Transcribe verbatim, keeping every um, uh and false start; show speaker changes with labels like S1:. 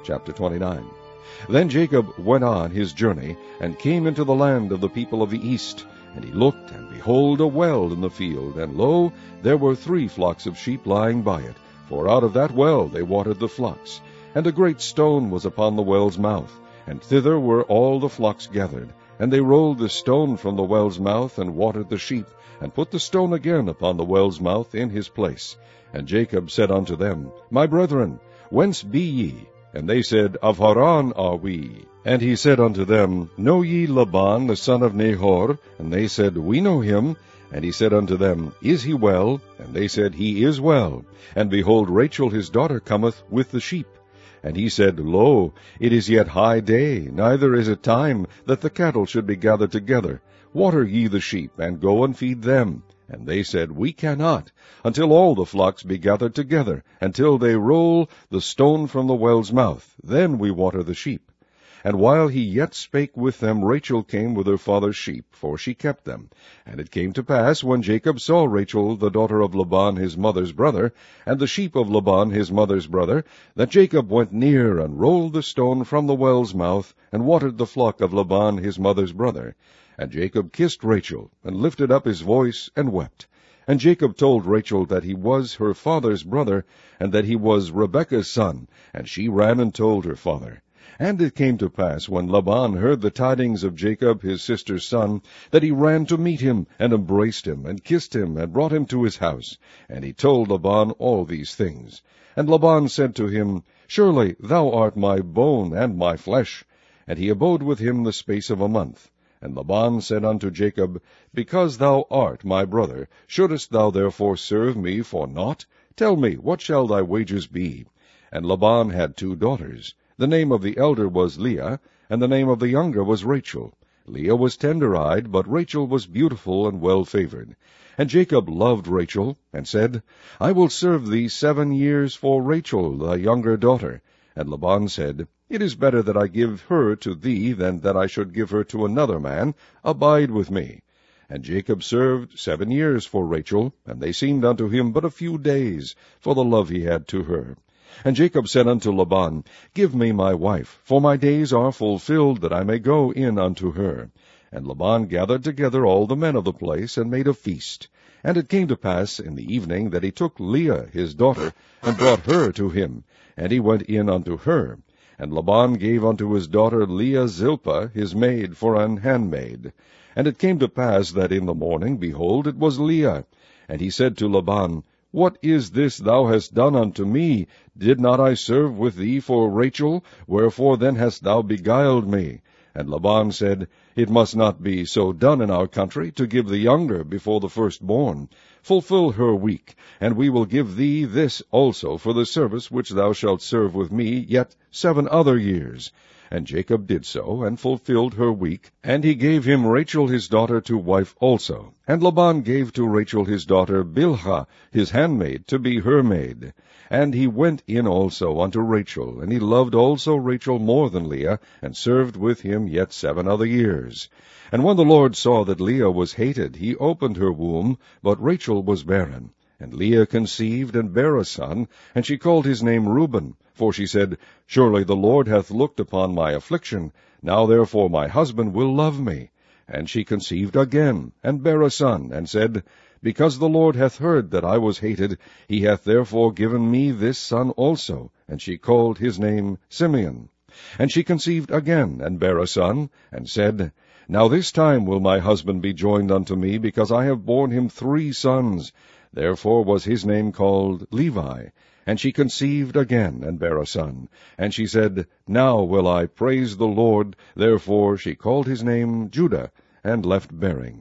S1: Chapter twenty-nine. Then Jacob went on his journey, and came into the land of the people of the east. And he looked, and behold, a well in the field, and lo, there were three flocks of sheep lying by it, for out of that well they watered the flocks. And a great stone was upon the well's mouth, and thither were all the flocks gathered. And they rolled the stone from the well's mouth, and watered the sheep, and put the stone again upon the well's mouth in his place. And Jacob said unto them, My brethren, whence be ye? And they said, Of Haran are we. And he said unto them, Know ye Laban the son of Nahor? And they said, We know him. And he said unto them, Is he well? And they said, He is well. And behold, Rachel his daughter cometh with the sheep. And he said, Lo, it is yet high day, neither is it time that the cattle should be gathered together. Water ye the sheep, and go and feed them. And they said, We cannot, until all the flocks be gathered together, until they roll the stone from the well's mouth. Then we water the sheep. And while he yet spake with them, Rachel came with her father's sheep, for she kept them. And it came to pass, when Jacob saw Rachel, the daughter of Laban his mother's brother, and the sheep of Laban his mother's brother, that Jacob went near, and rolled the stone from the well's mouth, and watered the flock of Laban his mother's brother. And Jacob kissed Rachel, and lifted up his voice, and wept. And Jacob told Rachel that he was her father's brother, and that he was Rebekah's son. And she ran and told her father. And it came to pass, when Laban heard the tidings of Jacob his sister's son, that he ran to meet him, and embraced him, and kissed him, and brought him to his house. And he told Laban all these things. And Laban said to him, Surely thou art my bone and my flesh. And he abode with him the space of a month. And Laban said unto Jacob, Because thou art my brother, shouldest thou therefore serve me for naught? Tell me, what shall thy wages be? And Laban had two daughters. The name of the elder was Leah, and the name of the younger was Rachel. Leah was tender-eyed, but Rachel was beautiful and well-favored. And Jacob loved Rachel, and said, I will serve thee seven years for Rachel, thy younger daughter. And Laban said, It is better that I give her to thee than that I should give her to another man. Abide with me. And Jacob served seven years for Rachel, and they seemed unto him but a few days, for the love he had to her. And Jacob said unto Laban, Give me my wife, for my days are fulfilled, that I may go in unto her. And Laban gathered together all the men of the place, and made a feast. And it came to pass in the evening that he took Leah his daughter, and brought her to him, and he went in unto her. And Laban gave unto his daughter Leah Zilpah his maid for an handmaid. And it came to pass that in the morning, behold, it was Leah. And he said to Laban, What is this thou hast done unto me? Did not I serve with thee for Rachel? Wherefore then hast thou beguiled me? And Laban said, It must not be so done in our country, to give the younger before the firstborn. Fulfill her week, and we will give thee this also for the service which thou shalt serve with me yet seven other years. And Jacob did so, and fulfilled her week, and he gave him Rachel his daughter to wife also. And Laban gave to Rachel his daughter Bilhah his handmaid to be her maid. And he went in also unto Rachel, and he loved also Rachel more than Leah, and served with him yet seven other years. And when the Lord saw that Leah was hated, he opened her womb, but Rachel was barren. And Leah conceived, and bare a son, and she called his name Reuben. For she said, Surely the Lord hath looked upon my affliction. Now therefore my husband will love me. And she conceived again, and bare a son, and said, Because the Lord hath heard that I was hated, he hath therefore given me this son also. And she called his name Simeon. And she conceived again, and bare a son, and said, Now this time will my husband be joined unto me, because I have borne him three sons. Therefore was his name called Levi. And she conceived again, and bare a son. And she said, Now will I praise the Lord. Therefore she called his name Judah, and left bearing.